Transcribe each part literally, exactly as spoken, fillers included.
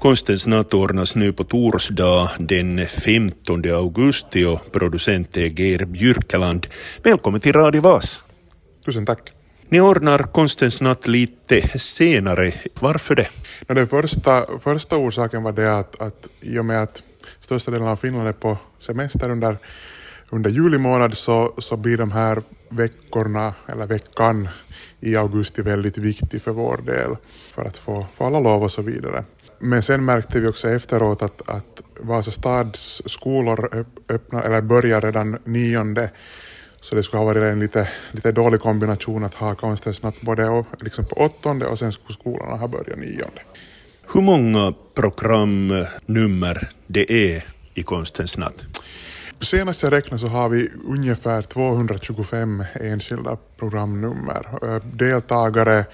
Konstens natt ordnas nu på torsdag den femtonde augusti och producent är Geir Björkeland. Välkommen till Radio Vas. Tusen tack. Ni ordnar Konstens natt lite senare. Varför det? Den första, första orsaken var det att, att i och med att största delen av Finland är på semester under, under juli månad så, så blir de här veckorna eller veckan i augusti väldigt viktig för vår del för att få, få alla lov och så vidare. Men sen märkte vi också efteråt att, att Vasa stads skolor öppnar, eller börjar redan nionde. Så det skulle ha varit en lite, lite dålig kombination att ha Konstens natt både liksom på åttonde och sen skulle skolorna ha börjat nionde. Hur många programnummer det är i Konstens natt? Senast jag räknar så har vi ungefär tvåhundratjugofem enskilda programnummer. Deltagare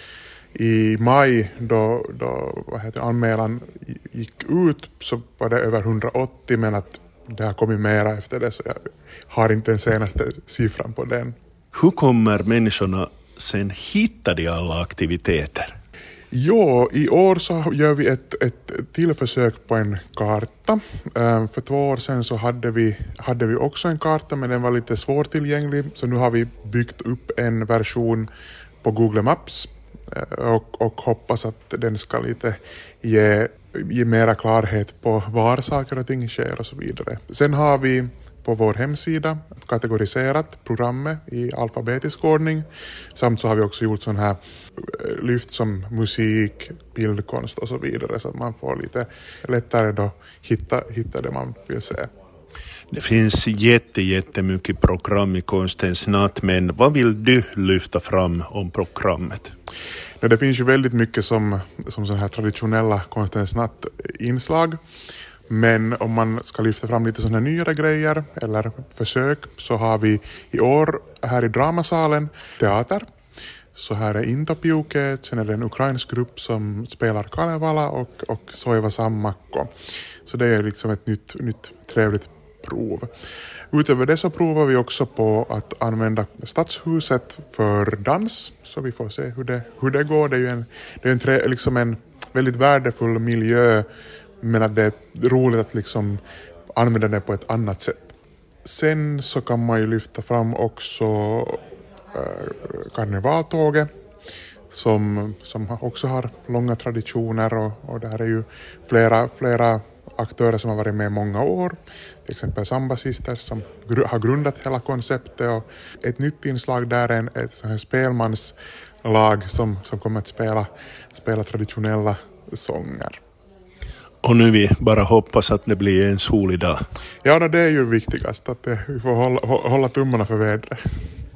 i maj då, då vad heter, anmälan gick ut så var det över hundraåttio, men att det har kommit mera efter det så jag har inte den senaste siffran på den. Hur kommer människorna sen hitta de alla aktiviteter? Jo, i år så gör vi ett, ett tillförsök på en karta. För två år sedan så hade vi, hade vi också en karta, men den var lite svårtillgänglig. Så nu har vi byggt upp en version på Google Maps och, och hoppas att den ska lite ge, ge mera klarhet på var saker och ting sker och så vidare. Sen har vi på vår hemsida kategoriserat programmet i alfabetisk ordning. Samt så har vi också gjort sån här lyft som musik, bildkonst och så vidare. Så att man får lite lättare då hitta, hitta det man vill se. Det finns jätte, jättemycket program i Konstens natt, men vad vill du lyfta fram om programmet? Ja, det finns ju väldigt mycket som, som sån här traditionella Konstens natt-inslag. Men om man ska lyfta fram lite sådana nyare grejer eller försök så har vi i år här i Dramasalen teater. Så här är Intopiuket, sen är det en ukrainsk grupp som spelar Kalevala och, och Soiva Sammakko. Så det är liksom ett nytt, nytt trevligt prov. Utöver det så provar vi också på att använda Stadshuset för dans. Så vi får se hur det, hur det går. Det är ju en, det är en, tre, liksom en väldigt värdefull miljö. Men att det är roligt att liksom använda det på ett annat sätt. Sen så kan man ju lyfta fram också äh, karnevaltåget som, som också har långa traditioner och, och där är ju flera, flera aktörer som har varit med i många år. Till exempel Samba Sisters som gr- har grundat hela konceptet och ett nytt inslag där är en, ett sån här spelmanslag som, som kommer att spela, spela traditionella sånger. Och nu vi bara hoppas att det blir en solig dag. Ja, det är ju viktigast att vi får hålla, hålla tummarna för vädret.